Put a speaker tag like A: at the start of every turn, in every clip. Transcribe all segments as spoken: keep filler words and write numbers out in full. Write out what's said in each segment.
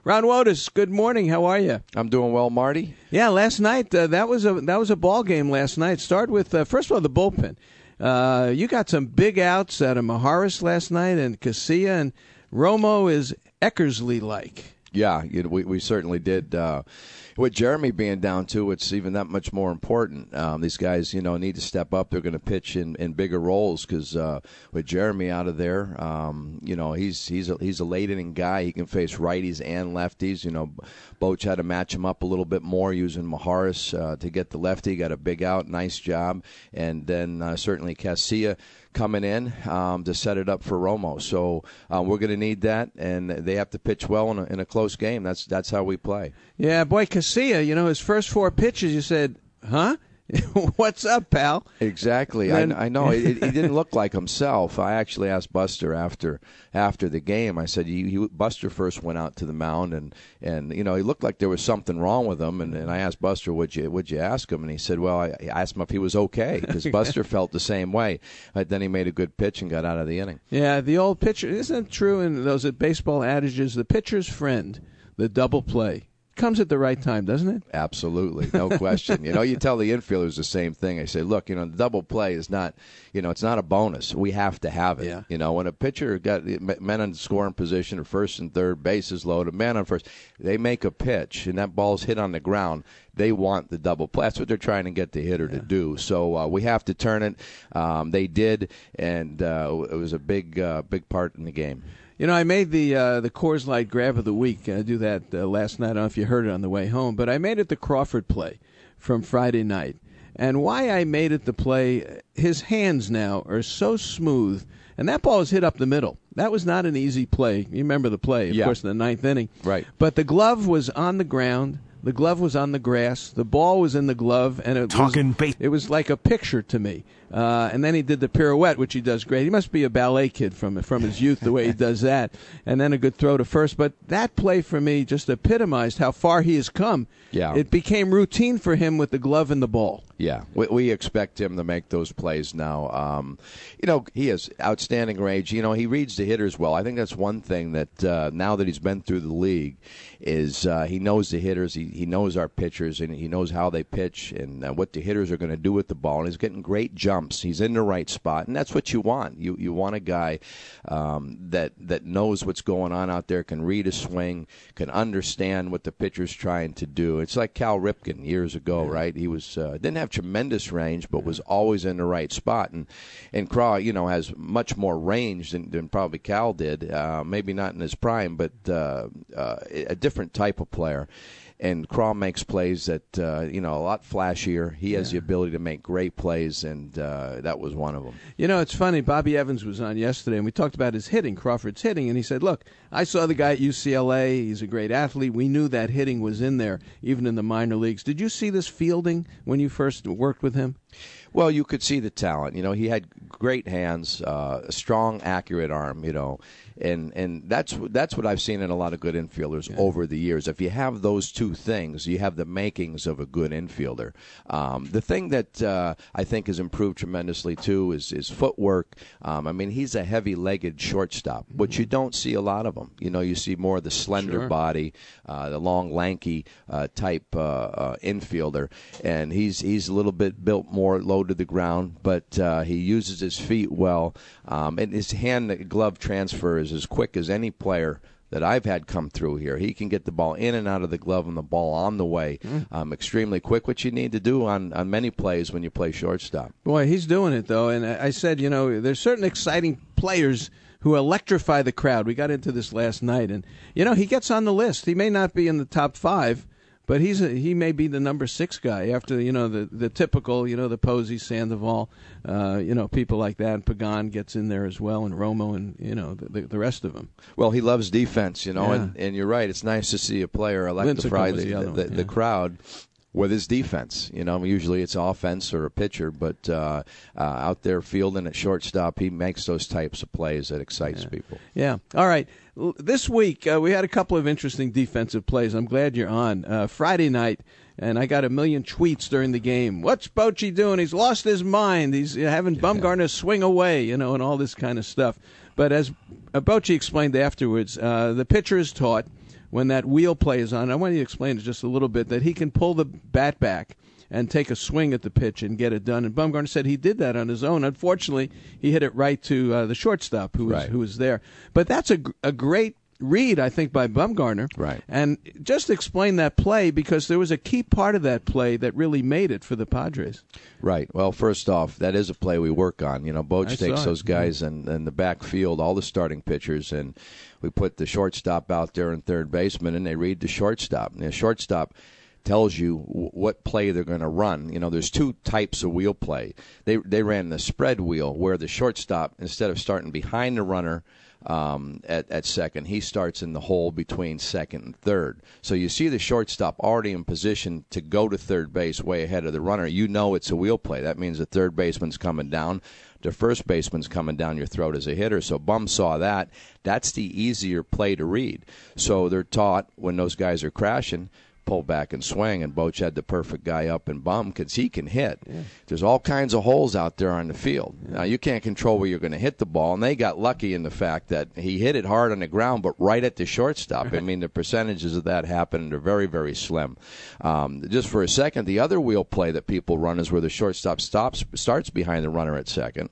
A: Ron Wotus, good morning. How are you?
B: I'm doing well, Marty.
A: Yeah, last night uh, that was a that was a ball game. Last night. Start with uh, first of all the bullpen. Uh, you got some big outs out of Maharis last night, and Casilla, and Romo is Eckersley like.
B: Yeah, we we certainly did. Uh, with Jeremy being down too, it's even that much more important. Um, these guys, you know, need to step up. They're going to pitch in, in bigger roles because uh, with Jeremy out of there, um, you know, he's he's a, he's a late inning guy. He can face righties and lefties. You know, Boch had to match him up a little bit more using Maharis uh, to get the lefty. Got a big out, nice job, and then uh, certainly Casilla coming in um, to set it up for Romo. So uh, we're going to need that, and they have to pitch well in a, in a close game. That's that's how we play.
A: Yeah, boy, Casilla, you know, his first four pitches, you said, huh? What's up, pal?
B: Exactly.
A: Then,
B: I, I know. It, it, he didn't look like himself. I actually asked Buster after after the game. I said, he, he, Buster first went out to the mound, and, and you know, he looked like there was something wrong with him. And, and I asked Buster, would you would you ask him? And he said, well, I, I asked him if he was okay, because Buster felt the same way. But then he made a good pitch and got out of the inning.
A: Yeah, the old pitcher. Isn't it true in those baseball adages, the pitcher's friend, the double play? Comes at the right time, doesn't it?
B: Absolutely, no question. You know, you tell the infielders the same thing. I say, look, you know, the double play is not, you know, it's not a bonus. We have to have it.
A: Yeah.
B: You know, when a pitcher got men in scoring position at first and third, bases loaded, man on first, they make a pitch and that ball's hit on the ground. They want the double play. That's what they're trying to get the hitter yeah. to do. So uh, we have to turn it. Um, they did, and uh, it was a big, uh, big part in the game.
A: You know, I made the uh, the Coors Light grab of the week. I do that uh, last night. I don't know if you heard it on the way home, but I made it the Crawford play from Friday night. And why I made it the play, his hands now are so smooth, and that ball was hit up the middle. That was not an easy play. You remember the play, of
B: yeah.
A: course, in the ninth inning.
B: Right.
A: But the glove was on the ground. The glove was on the grass. The ball was in the glove, and it
C: Talking
A: was
C: base.
A: it was like a picture to me. Uh, and then he did the pirouette, which he does great. He must be a ballet kid from from his youth, the way he does that. And then a good throw to first. But that play for me just epitomized how far he has come.
B: Yeah.
A: It became routine for him with the glove and the ball.
B: Yeah, we, we expect him to make those plays now. Um, you know, he has outstanding range. You know, he reads the hitters well. I think that's one thing that uh, now that he's been through the league is uh, he knows the hitters. He, he knows our pitchers, and he knows how they pitch and uh, what the hitters are going to do with the ball. And he's getting great jumps. He's in the right spot, and that's what you want. You you want a guy um, that that knows what's going on out there, can read a swing, can understand what the pitcher's trying to do. It's like Cal Ripken years ago, right? He was uh, didn't have tremendous range, but was always in the right spot. And and Craw, you know, has much more range than, than probably Cal did. Uh, maybe not in his prime, but uh, uh, a different type of player. And Craw makes plays that, uh, you know, a lot flashier. He has
A: yeah.
B: the ability to make great plays, and uh, that was one of them.
A: You know, it's funny. Bobby Evans was on yesterday, and we talked about his hitting, Crawford's hitting, and he said, look, I saw the guy at U C L A. He's a great athlete. We knew that hitting was in there, even in the minor leagues. Did you see this fielding when you first worked with him?
B: Well, you could see the talent. You know, he had great hands, uh, a strong, accurate arm, you know. And and that's that's what I've seen in a lot of good infielders yeah. over the years. If you have those two things, you have the makings of a good infielder. Um, the thing that uh, I think has improved tremendously, too, is his footwork. Um, I mean, he's a heavy-legged shortstop, mm-hmm. which you don't see a lot of them. You know, you see more of the slender
A: sure.
B: body, uh, the long, lanky uh, type uh, uh, infielder. And he's, he's a little bit built more low to the ground, but uh, he uses his feet well. Um, and his hand-glove transfer is as quick as any player that I've had come through here. He can get the ball in and out of the glove and the ball on the way mm. um, extremely quick, which you need to do on, on many plays when you play shortstop.
A: Boy, he's doing it, though. And I said, you know, there's certain exciting players who electrify the crowd. We got into this last night. And, you know, he gets on the list. He may not be in the top five, but he's a, he may be the number six guy after, you know, the, the typical, you know, the Posey, Sandoval, uh, you know, people like that. And Pagan gets in there as well, and Romo, and, you know, the, the rest of them.
B: Well, he loves defense, you know,
A: yeah.
B: and, and you're right. It's nice to see a player electrify the, the, the,
A: yeah.
B: the crowd with his defense. You know, usually it's offense or a pitcher, but uh, uh, out there fielding at shortstop, he makes those types of plays that excites
A: yeah.
B: people.
A: Yeah. All right. This week, uh, we had a couple of interesting defensive plays. I'm glad you're on. Uh, Friday night, and I got a million tweets during the game. What's Bochy doing? He's lost his mind. He's having Bumgarner swing away, you know, and all this kind of stuff. But as Bochy explained afterwards, uh, the pitcher is taught when that wheel play is on. I want you to explain it just a little bit, that he can pull the bat back and take a swing at the pitch and get it done. And Bumgarner said he did that on his own. Unfortunately, he hit it right to uh, the shortstop who was,
B: right.
A: who was there. But that's a, a great read, I think, by Bumgarner.
B: Right.
A: And just explain that play, because there was a key part of that play that really made it for the Padres.
B: Right. Well, first off, that is a play we work on. You know, Boch
A: I
B: takes
A: saw
B: those
A: it.
B: guys in, in the backfield, all the starting pitchers, and we put the shortstop out there and third baseman, and they read the shortstop. And the shortstop tells you what play they're going to run. You know, there's two types of wheel play. They they ran the spread wheel, where the shortstop, instead of starting behind the runner um, at, at second, he starts in the hole between second and third. So you see the shortstop already in position to go to third base way ahead of the runner. You know it's a wheel play. That means the third baseman's coming down. The first baseman's coming down your throat as a hitter. So Bum saw that. That's the easier play to read. So they're taught, when those guys are crashing, pull back and swing, and Boch had the perfect guy up in Bum because he can hit. Yeah. There's all kinds of holes out there on the field. Yeah. Now, you can't control where you're going to hit the ball, and they got lucky in the fact that he hit it hard on the ground, but right at the shortstop. Right. I mean, the percentages of that happen are very, very slim. Um, just for a second, the other wheel play that people run is where the shortstop stops, starts behind the runner at second.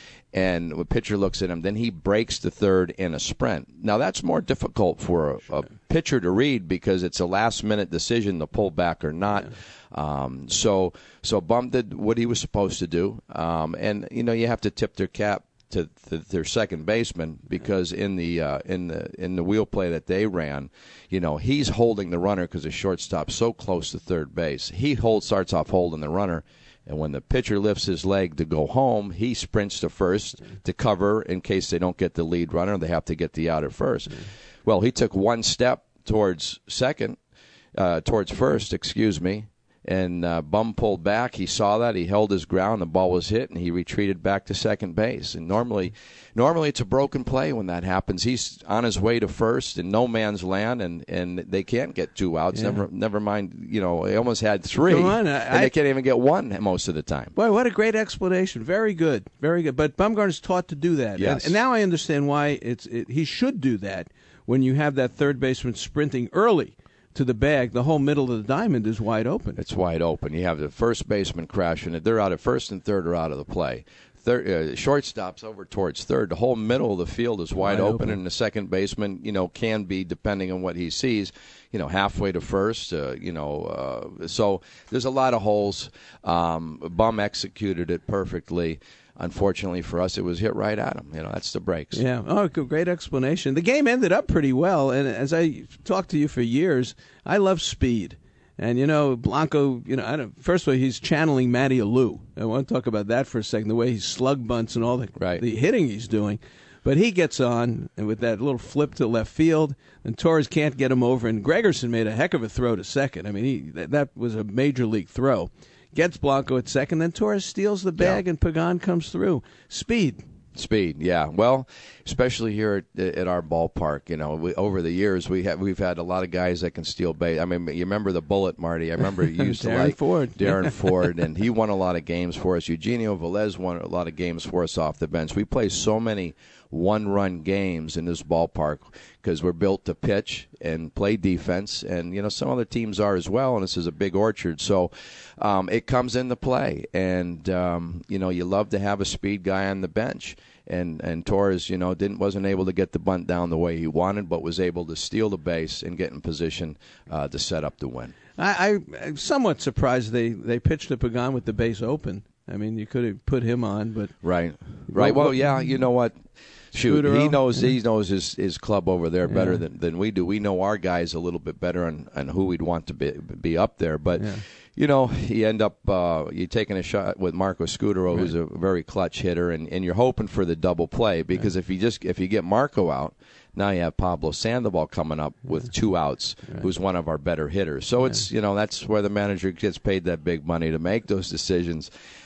B: And the pitcher looks at him, then he breaks the third in a sprint. Now, that's more difficult for a, a pitcher to read because it's a last-minute decision to pull back or not. Yeah. Um, so so Bum did what he was supposed to do. Um, and, you know, you have to tip their cap to, to their second baseman, because in the uh, in the in the wheel play that they ran, you know, he's holding the runner because the shortstop's so close to third base. He hold, starts off holding the runner. And when the pitcher lifts his leg to go home, he sprints to first to cover in case they don't get the lead runner. They have to get the out at first. Well, he took one step towards second, uh, towards first, excuse me, and uh, Bum pulled back. He saw that. He held his ground. The ball was hit, and he retreated back to second base. And normally, normally it's a broken play when that happens. He's on his way to first in no man's land, and, and they can't get two outs. Yeah. Never never mind, you know, they almost had three,
A: Come on, I,
B: and they can't even get one most of the time.
A: Boy, what a great explanation. Very good. Very good. But Bumgarner's taught to do that.
B: Yes.
A: And, and now I understand why it's it, he should do that when you have that third baseman sprinting early to the bag. The whole middle of the diamond is wide open.
B: It's wide open. You have the first baseman crashing it. They're out at first and third are out of the play. Third, uh, shortstop's over towards third. The whole middle of the field is wide, wide open, open, and the second baseman, you know, can be, depending on what he sees, you know, halfway to first. Uh, you know, uh, so there's a lot of holes. Um, Bum executed it perfectly. Unfortunately for us, it was hit right at him. You know, that's the breaks.
A: Yeah. Oh, great explanation. The game ended up pretty well, and as I talked to you for years, I love speed. And, you know, Blanco, you know, I don't, first of all, he's channeling Matty Alou. I want to talk about that for a second, the way he slug bunts and all the,
B: right.
A: the hitting he's doing. But he gets on and with that little flip to left field, and Torres can't get him over, and Gregerson made a heck of a throw to second. I mean, he that, that was a major league throw. Gets Blanco at second, then Torres steals the bag, yeah. and Pagan comes through. Speed.
B: Speed, yeah. Well, especially here at, at our ballpark, you know, we, over the years we have we've had a lot of guys that can steal base. I mean, you remember the Bullet, Marty? I remember you used to
A: Darren
B: like
A: Ford.
B: Darren Ford, and he won a lot of games for us. Eugenio Velez won a lot of games for us off the bench. We play so many one-run games in this ballpark because we're built to pitch and play defense, and you know some other teams are as well. And this is a big orchard, so um, it comes into play. And um, you know you love to have a speed guy on the bench. And and Torres, you know, didn't wasn't able to get the bunt down the way he wanted, but was able to steal the base and get in position uh, to set up the win.
A: I, I, I'm somewhat surprised they, they pitched to Pagan with the base open. I mean, you could have put him on, but
B: right, right. Well, yeah, you know what? Shoot,
A: Scudero?
B: he knows
A: yeah.
B: he knows his, his club over there better
A: yeah.
B: than, than we do. We know our guys a little bit better on, on who we'd want to be be up there, but.
A: Yeah.
B: You know, you end up uh, you taking a shot with Marco Scudero,
A: right.
B: who's a very clutch hitter, and, and you're hoping for the double play because right. if you just if you get Marco out, now you have Pablo Sandoval coming up with two outs, right. who's one of our better hitters. So right. it's you know that's where the manager gets paid that big money to make those decisions.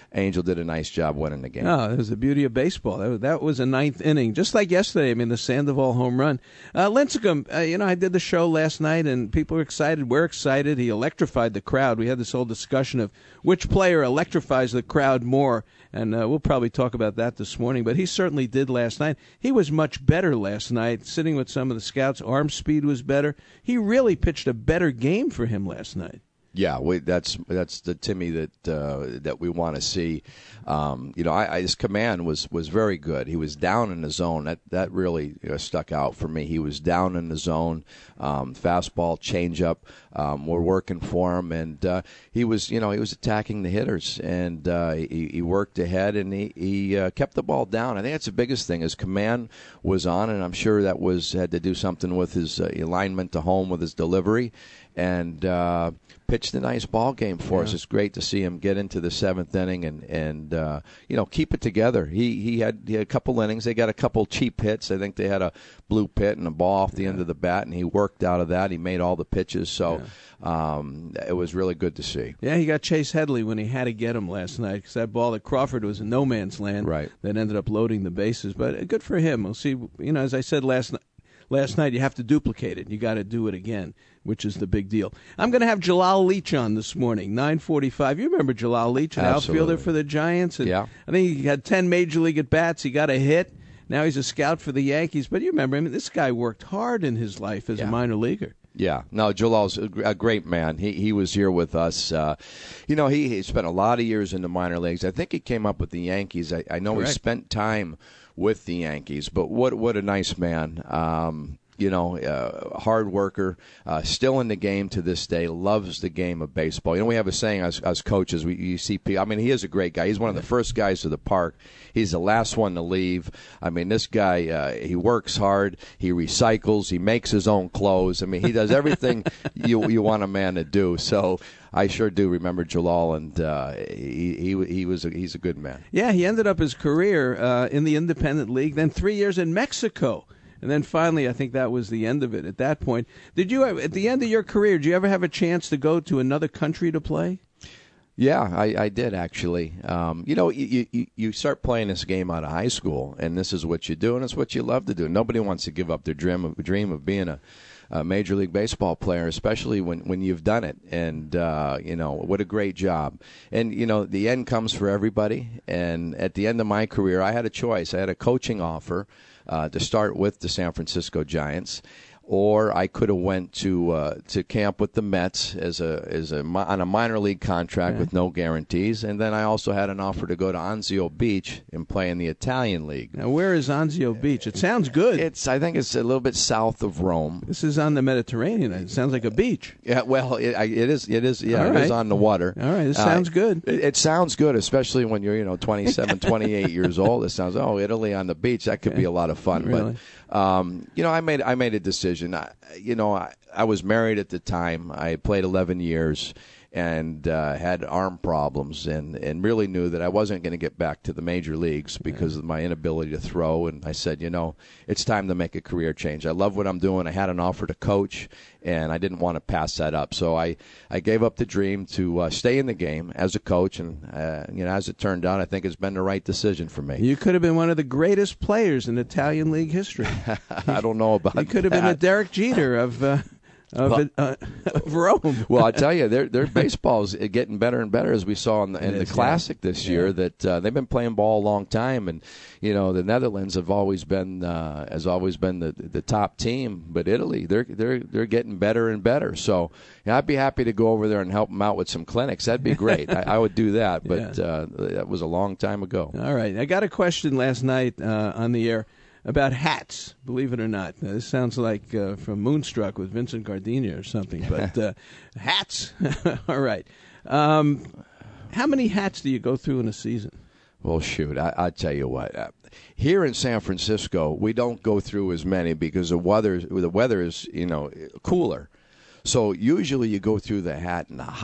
B: Angel did a nice job winning the game.
A: Oh, that was the beauty of baseball. That was, that was a ninth inning, just like yesterday. I mean, the Sandoval home run. Uh, Lincecum, uh, you know, I did the show last night, and people were excited. We're excited. He electrified the crowd. We had this whole discussion of which player electrifies the crowd more, and uh, we'll probably talk about that this morning. But he certainly did last night. He was much better last night, sitting with some of the scouts. Arm speed was better. He really pitched a better game for him last night.
B: Yeah, we, that's that's the Timmy that uh, that we want to see. Um, you know, I, I, his command was, was very good. He was down in the zone. That that really you know, stuck out for me. He was down in the zone. Um, fastball, changeup, um, were working for him, and uh, he was you know he was attacking the hitters, and uh, he, he worked ahead, and he he uh, kept the ball down. I think that's the biggest thing. His command was on, and I'm sure that was had to do something with his uh, alignment to home with his delivery, and. Uh, pitched a nice ball game for yeah. us. It's great to see him get into the seventh inning and and uh, you know keep it together. He he had he had a couple innings. They got a couple cheap hits. I think they had a blue pit and a ball off the yeah. end of the bat, and he worked out of that. He made all the pitches, so yeah. um, it was really good to see.
A: Yeah, he got Chase Headley when he had to get him last night because that ball at Crawford was in no man's land.
B: Right.
A: That ended up loading the bases, but good for him. We'll see. You know, as I said last night. Last night, you have to duplicate it. You got to do it again, which is the big deal. I'm going to have Jalal Leach on this morning, nine forty-five. You remember Jalal Leach, an
B: Absolutely.
A: outfielder for the Giants? And
B: yeah.
A: I think he had ten major league at-bats. He got a hit. Now he's a scout for the Yankees. But you remember, I mean, this guy worked hard in his life as
B: yeah.
A: a minor leaguer.
B: Yeah, no, Jalal's a great man. He he was here with us. Uh, you know, he, he spent a lot of years in the minor leagues. I think he came up with the Yankees. I, I know
A: Correct.
B: He spent time with the Yankees, but what what a nice man. Um, You know, uh, hard worker, uh, still in the game to this day, loves the game of baseball. You know, we have a saying as, as coaches, we you see people, I mean, he is a great guy. He's one of the first guys to the park. He's the last one to leave. I mean, this guy, uh, he works hard. He recycles. He makes his own clothes. I mean, he does everything you you want a man to do. So I sure do remember Jalal, and uh, he he he was a, he's a good man.
A: Yeah, he ended up his career uh, in the independent league, then three years in Mexico. And then finally, I think that was the end of it at that point. Did you, at the end of your career, did you ever have a chance to go to another country to play?
B: Yeah, I, I did actually. Um, you know, you, you you start playing this game out of high school, and this is what you do, and it's what you love to do. Nobody wants to give up their dream of, dream of being a, a Major League Baseball player, especially when, when you've done it. And, uh, you know, what a great job. And, you know, the end comes for everybody. And at the end of my career, I had a choice. I had a coaching offer uh, to start with the San Francisco Giants. Or I could have went to uh, to camp with the Mets as a as a on a minor league contract yeah. with no guarantees, and then I also had an offer to go to Anzio Beach and play in the Italian league.
A: Now, where is Anzio Beach? It sounds good.
B: It's I think it's a little bit south of Rome.
A: This is on the Mediterranean. It sounds like a beach.
B: Yeah, well, it, it is. It is. Yeah,
A: right.
B: It is on the water.
A: All right, this sounds
B: uh,
A: good.
B: It, it sounds good, especially when you're you know twenty-seven, twenty-eight years old. It sounds oh Italy on the beach. That could be a lot of fun.
A: Really?
B: But um, you know, I made I made a decision. I, you know, I, I was married at the time. I played eleven years and uh, had arm problems, and, and really knew that I wasn't going to get back to the major leagues because yeah. of my inability to throw. And I said, you know, it's time to make a career change. I love what I'm doing. I had an offer to coach, and I didn't want to pass that up. So I, I gave up the dream to uh, stay in the game as a coach. And, uh, you know, as it turned out, I think it's been the right decision for me.
A: You could have been one of the greatest players in Italian league history.
B: I don't know about that.
A: You could have been a Derek Jeter of... Uh, Of, well, uh, of Rome.
B: Well, I tell you, their their baseball's getting better and better, as we saw in the, in the is, Classic yeah. this year. Yeah. That uh, they've been playing ball a long time, and you know the Netherlands have always been uh, has always been the the top team, but Italy they're they're they're getting better and better. So yeah, I'd be happy to go over there and help them out with some clinics. That'd be great. I, I would do that, but yeah. uh, that was a long time ago.
A: All right, I got a question last night uh, on the air about hats, believe it or not. Now, this sounds like uh, from Moonstruck with Vincent Gardenia or something, but uh, hats. All right. Um, how many hats do you go through in a season?
B: Well, shoot, I, I'll tell you what. Uh, here in San Francisco, we don't go through as many because the weather, the weather is, you know, cooler. So usually you go through the hat in the hot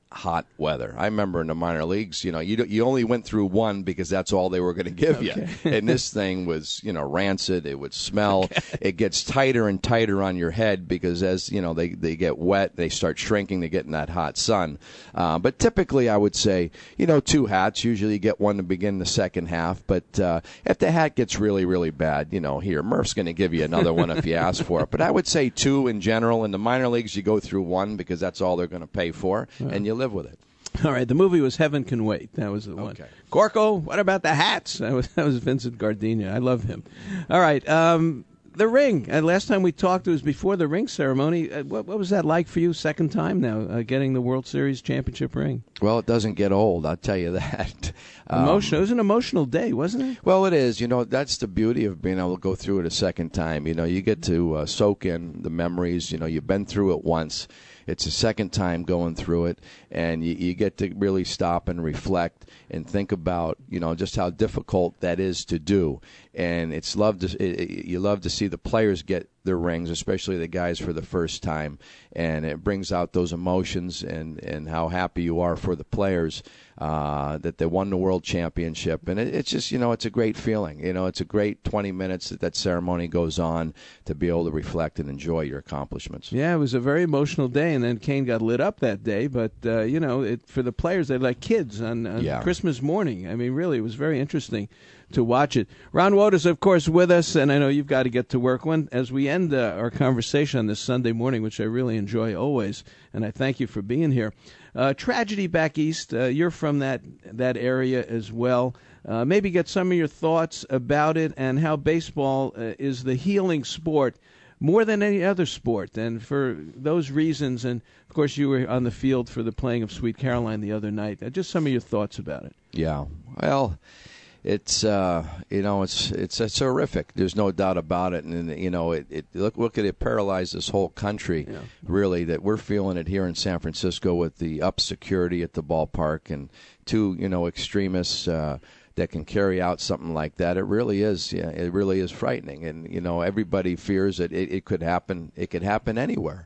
B: hot weather. I remember in the minor leagues, you know, you you only went through one because that's all they were going to give okay. you. And this thing was, you know, rancid. It would smell. Okay. It gets tighter and tighter on your head because as, you know, they, they get wet, they start shrinking, they get in that hot sun. Uh, but typically I would say, you know, two hats. Usually you get one to begin the second half. But uh, if the hat gets really, really bad, you know, here, Murph's going to give you another one if you ask for it. But I would say two in general. In the minor leagues, you go through one because that's all they're going to pay for. Wow. And you live with it.
A: All right, the movie was Heaven Can Wait. That was the one.
B: Okay.
A: Corco, what about the hats? That was, that was Vincent Gardenia. I love him. All right, um, the ring. Uh, last time we talked, it was before the ring ceremony. Uh, what, what was that like for you? Second time now, uh, getting the World Series championship ring.
B: Well, it doesn't get old, I'll tell you that. Um,
A: Emotional. It was an emotional day, wasn't it?
B: Well, it is. You know, that's the beauty of being able to go through it a second time. You know, you get to uh, soak in the memories. You know, you've been through it once. It's a second time going through it, and you, you get to really stop and reflect and think about, you know, just how difficult that is to do. And it's love to it, you love to see the players get their rings, especially the guys for the first time, and it brings out those emotions and, and how happy you are for the players uh, that they won the world championship. And it, it's just, you know, it's a great feeling. You know, it's a great twenty minutes that that ceremony goes on to be able to reflect and enjoy your accomplishments.
A: Yeah, it was a very emotional day, and then Kane got lit up that day. But, uh, you know, it, for the players, they're like kids on, on
B: yeah.
A: Christmas morning. I mean, really, it was very interesting to watch it. Ron Wood is, of course, with us, and I know you've got to get to work. When, as we end uh, our conversation on this Sunday morning, which I really enjoy always, and I thank you for being here. Uh, tragedy back east, uh, you're from that, that area as well. Uh, maybe get some of your thoughts about it and how baseball uh, is the healing sport more than any other sport. And for those reasons, and of course you were on the field for the playing of Sweet Caroline the other night, uh, just some of your thoughts about it.
B: Yeah, well, it's uh, you know it's it's it's horrific. There's no doubt about it, and you know it. it look look at it paralyzed this whole country. Yeah. Really, that we're feeling it here in San Francisco with the up security at the ballpark and two you know extremists uh, that can carry out something like that. It really is. Yeah, it really is frightening, and you know everybody fears that it, it could happen. It could happen anywhere,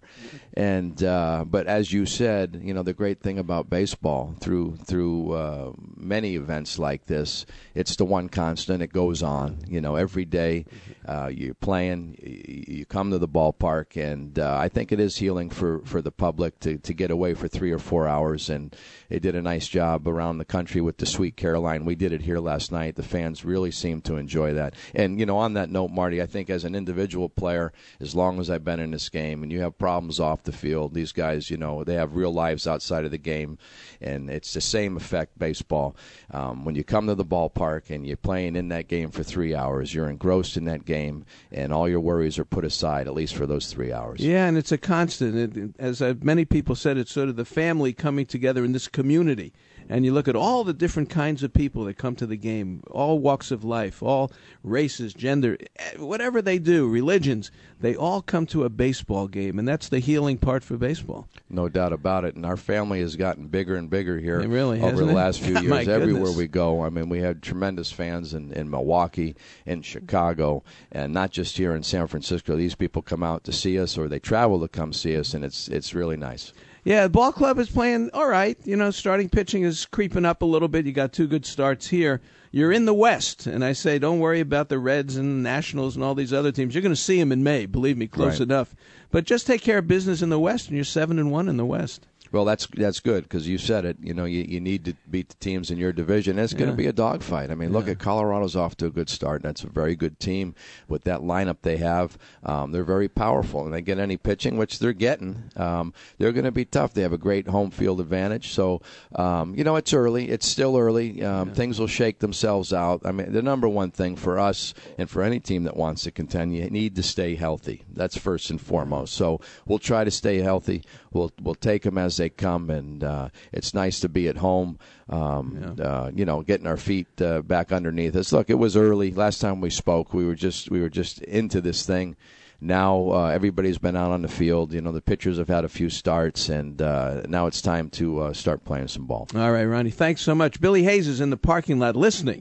B: and uh, but as you said, you know the great thing about baseball through through uh, many events like this, it's the one constant. It goes on. You know every day uh, you're playing, you come to the ballpark, and uh, I think it is healing for, for the public to, to get away for three or four hours. And they did a nice job around the country with the Sweet Caroline. We did it here last night. The fans really seemed to enjoy that. And, you know, on that note, Marty, I think as an individual player, as long as I've been in this game and you have problems off the field, these guys, you know, they have real lives outside of the game. And it's the same effect, baseball. Um, when you come to the ballpark and you're playing in that game for three hours, you're engrossed in that game, and all your worries are put aside, at least for those three hours.
A: Yeah, and it's a constant. It, as uh, many people said, it's sort of the family coming together in this community. And you look at all the different kinds of people that come to the game, all walks of life, all races, gender, whatever they do, religions, they all come to a baseball game, and that's the healing part for baseball.
B: No doubt about it. And our family has gotten bigger and bigger here
A: it really,
B: over the
A: it?
B: last few years. Everywhere
A: goodness.
B: we go, I mean, we have tremendous fans in, in Milwaukee, in Chicago, and not just here in San Francisco. These people come out to see us, or they travel to come see us, and it's it's really nice.
A: Yeah, the ball club is playing all right. You know, starting pitching is creeping up a little bit. You got two good starts here. You're in the West, and I say don't worry about the Reds and Nationals and all these other teams. You're going to see them in May, believe me, close
B: right.
A: enough. But just take care of business in the West, and you're seven and one in the West.
B: Well, that's that's good because you said it. You know, you, you need to beat the teams in your division. And it's going to
A: yeah.
B: be a dogfight. I mean, look
A: yeah.
B: at Colorado's off to a good start. That's a very good team with that lineup they have. Um, they're very powerful, and they get any pitching, which they're getting. Um, they're going to be tough. They have a great home field advantage. So, um, you know, it's early. It's still early. Um, yeah. Things will shake themselves out. I mean, the number one thing for us and for any team that wants to contend, you need to stay healthy. That's first and foremost. So we'll try to stay healthy. We'll we'll take them as they come, and uh, it's nice to be at home. Um, yeah. uh, you know, getting our feet uh, back underneath us. Look, it was early. Last time we spoke, we were just we were just into this thing. Now uh, everybody's been out on the field. You know, the pitchers have had a few starts, and uh, now it's time to uh, start playing some ball.
A: All right, Ronnie, thanks so much. Billy Hayes is in the parking lot listening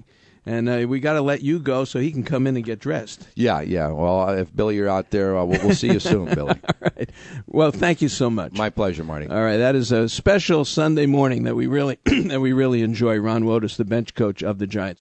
A: and uh, we got to let you go so he can come in and get dressed.
B: Yeah, yeah. Well, if Billy, you're out there, uh, we'll, we'll see you soon, Billy.
A: All right. Well, thank you so much.
B: My pleasure, Marty.
A: All right, that is a special Sunday morning that we really that we really enjoy. Ron Wotus, the bench coach of the Giants.